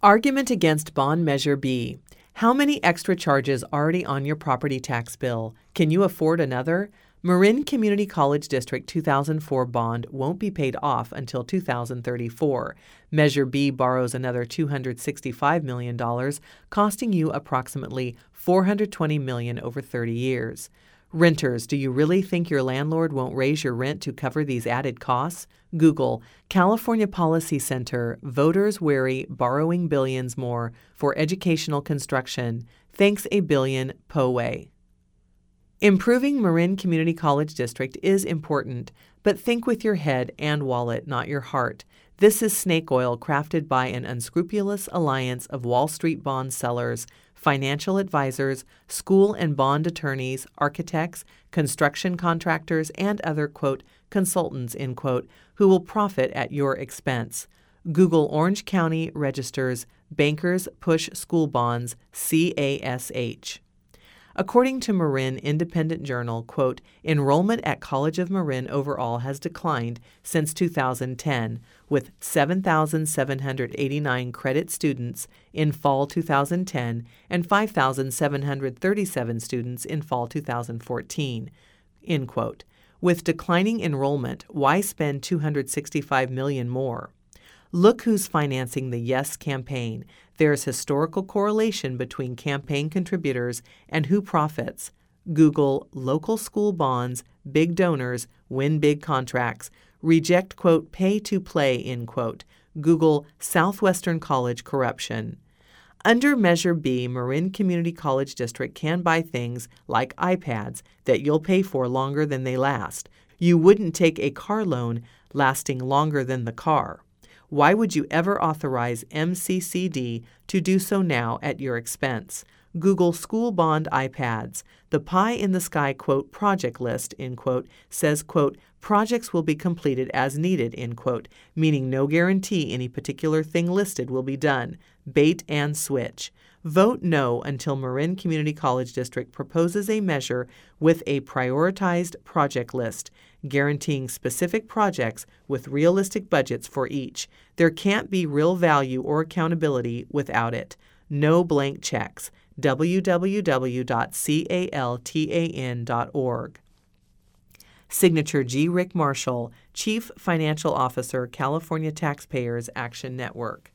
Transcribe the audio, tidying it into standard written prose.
Argument against Bond Measure B. How many extra charges already on your property tax bill? Can you afford another? Marin Community College District 2004 bond won't be paid off until 2034. Measure B borrows another $265 million, costing you approximately $420 million over 30 years. Renters, do you really think your landlord won't raise your rent to cover these added costs? Google, California Policy Center, voters wary borrowing billions more for educational construction. Thanks a billion, Poway. Improving Marin Community College District is important, but think with your head and wallet, not your heart. This is snake oil crafted by an unscrupulous alliance of Wall Street bond sellers, financial advisors, school and bond attorneys, architects, construction contractors, and other, quote, consultants, end quote, who will profit at your expense. Google Orange County registers Bankers Push School Bonds, CASH. According to Marin Independent Journal, quote, enrollment at College of Marin overall has declined since 2010, with 7,789 credit students in fall 2010 and 5,737 students in fall 2014, end quote. With declining enrollment, why spend $265 million more? Look who's financing the Yes campaign. There's historical correlation between campaign contributors and who profits. Google local school bonds, big donors, win big contracts. Reject, quote, pay to play, end quote. Google Southwestern College corruption. Under Measure B, Marin Community College District can buy things like iPads that you'll pay for longer than they last. You wouldn't take a car loan lasting longer than the car. Why would you ever authorize MCCD to do so now at your expense? Google school bond iPads. The pie-in-the-sky, quote, project list, end quote, says, quote, projects will be completed as needed, end quote, meaning no guarantee any particular thing listed will be done. Bait and switch. Vote no until Marin Community College District proposes a measure with a prioritized project list, guaranteeing specific projects with realistic budgets for each. There can't be real value or accountability without it. No blank checks. www.caltan.org. Signature G. Rick Marshall, Chief Financial Officer, California Taxpayers Action Network.